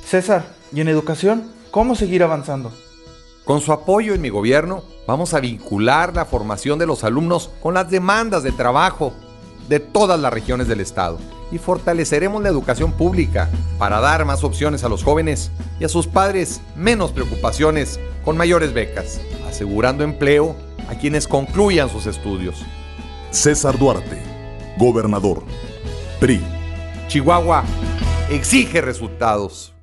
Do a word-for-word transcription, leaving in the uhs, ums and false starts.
César, ¿y en educación? ¿Cómo seguir avanzando? Con su apoyo en mi gobierno, vamos a vincular la formación de los alumnos con las demandas de trabajo de todas las regiones del estado y fortaleceremos la educación pública para dar más opciones a los jóvenes y a sus padres menos preocupaciones con mayores becas, asegurando empleo a quienes concluyan sus estudios. César Duarte, gobernador, P R I. Chihuahua exige resultados.